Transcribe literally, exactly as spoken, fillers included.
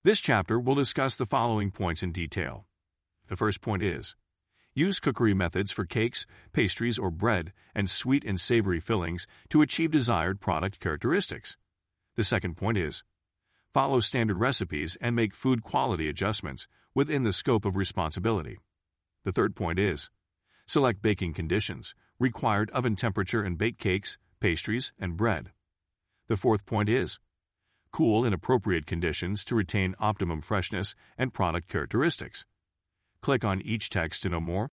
This chapter will discuss the following points in detail. The first point is, use cookery methods for cakes, pastries, or bread and sweet and savory fillings to achieve desired product characteristics. The second point is, follow standard recipes and make food quality adjustments within the scope of responsibility. The third point is, select baking conditions, required oven temperature in baked cakes, pastries, and bread. The fourth point is, cool in appropriate conditions to retain optimum freshness and product characteristics. Click on each text to know more